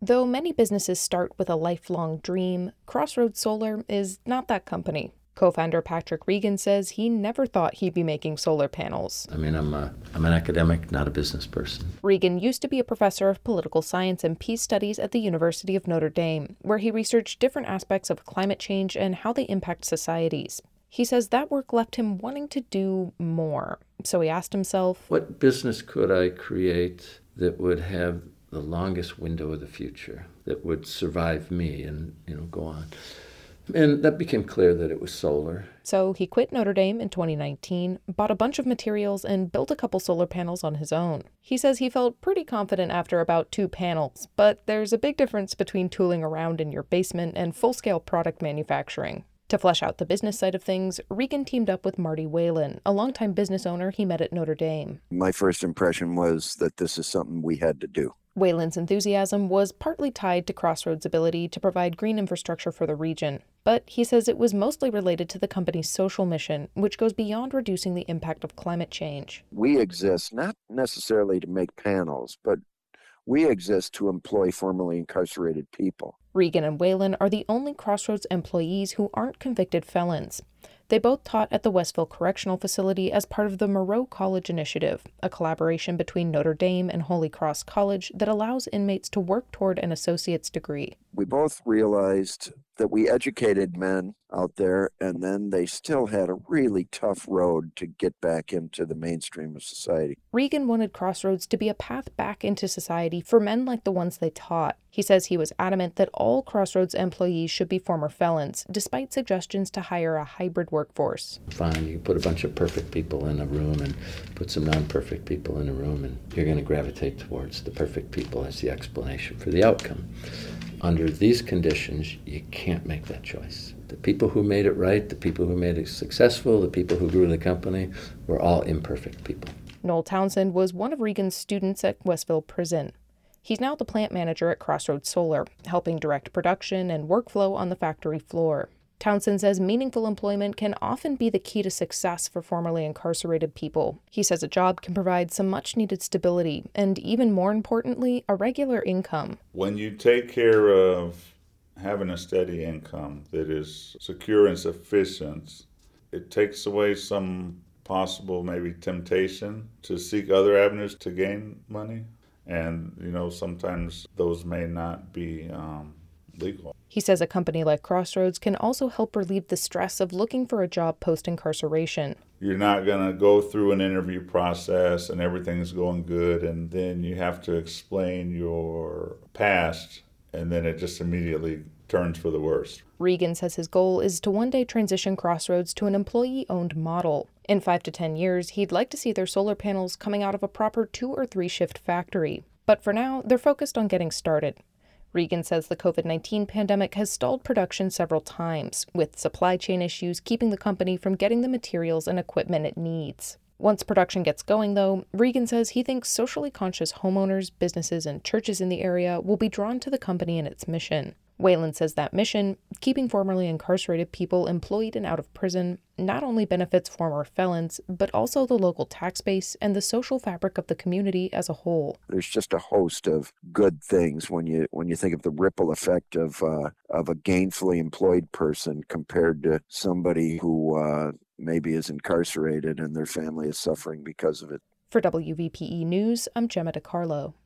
Though many businesses start with a lifelong dream, Crossroads Solar is not that company. Co-founder Patrick Regan says he never thought he'd be making solar panels. I'm an academic, not a business person. Regan used to be a professor of political science and peace studies at the University of Notre Dame, where he researched different aspects of climate change and how they impact societies. He says that work left him wanting to do more. So he asked himself, what business could I create that would have the longest window of the future, that would survive me and, go on? And that became clear that it was solar. So he quit Notre Dame in 2019, bought a bunch of materials, and built a couple solar panels on his own. He says he felt pretty confident after about 2 panels, but there's a big difference between tooling around in your basement and full-scale product manufacturing. To flesh out the business side of things, Regan teamed up with Marty Whalen, a longtime business owner he met at Notre Dame. My first impression was that this is something we had to do. Whalen's enthusiasm was partly tied to Crossroads' ability to provide green infrastructure for the region, but he says it was mostly related to the company's social mission, which goes beyond reducing the impact of climate change. We exist not necessarily to make panels, but we exist to employ formerly incarcerated people. Regan and Whalen are the only Crossroads employees who aren't convicted felons. They both taught at the Westville Correctional Facility as part of the Moreau College Initiative, a collaboration between Notre Dame and Holy Cross College that allows inmates to work toward an associate's degree. We both realized that we educated men out there, and then they still had a really tough road to get back into the mainstream of society. Regan wanted Crossroads to be a path back into society for men like the ones they taught. He says he was adamant that all Crossroads employees should be former felons, despite suggestions to hire a hybrid workforce. Fine, you put a bunch of perfect people in a room and put some non-perfect people in a room, and you're going to gravitate towards the perfect people as the explanation for the outcome. Under these conditions, you can't make that choice. The people who made it right, the people who made it successful, the people who grew the company were all imperfect people. Noel Townsend was one of Regan's students at Westville Prison. He's now the plant manager at Crossroads Solar, helping direct production and workflow on the factory floor. Townsend says meaningful employment can often be the key to success for formerly incarcerated people. He says a job can provide some much-needed stability and, even more importantly, a regular income. When you take care of having a steady income that is secure and sufficient, it takes away some possible maybe temptation to seek other avenues to gain money. And, sometimes those may not be legal. He says a company like Crossroads can also help relieve the stress of looking for a job post-incarceration. You're not going to go through an interview process and everything's going good, and then you have to explain your past, and then it just immediately turns for the worst. Regan says his goal is to one day transition Crossroads to an employee-owned model. In 5 to 10 years, he'd like to see their solar panels coming out of a proper 2 or 3 shift factory. But for now, they're focused on getting started. Regan says the COVID-19 pandemic has stalled production several times, with supply chain issues keeping the company from getting the materials and equipment it needs. Once production gets going, though, Regan says he thinks socially conscious homeowners, businesses, and churches in the area will be drawn to the company and its mission. Whalen says that mission, keeping formerly incarcerated people employed and out of prison, not only benefits former felons, but also the local tax base and the social fabric of the community as a whole. There's just a host of good things when you think of the ripple effect of a gainfully employed person compared to somebody who maybe is incarcerated and their family is suffering because of it. For WVPE News, I'm Gemma DiCarlo.